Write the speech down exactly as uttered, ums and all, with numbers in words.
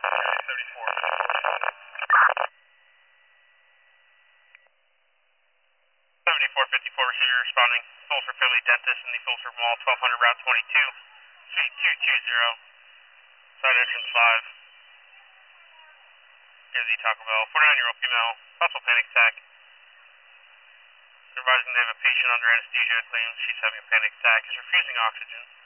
seventy-four. seventy-four fifty-four, receiver responding. Sulphur Philly Dentist in the Sulphur Mall, twelve hundred Route twenty-two, Suite two two zero, side entrance five. Here's the Taco Bell. forty-nine-year-old female, possible panic attack. Advising they have a patient under anesthesia, claims she's having a panic attack, is refusing oxygen.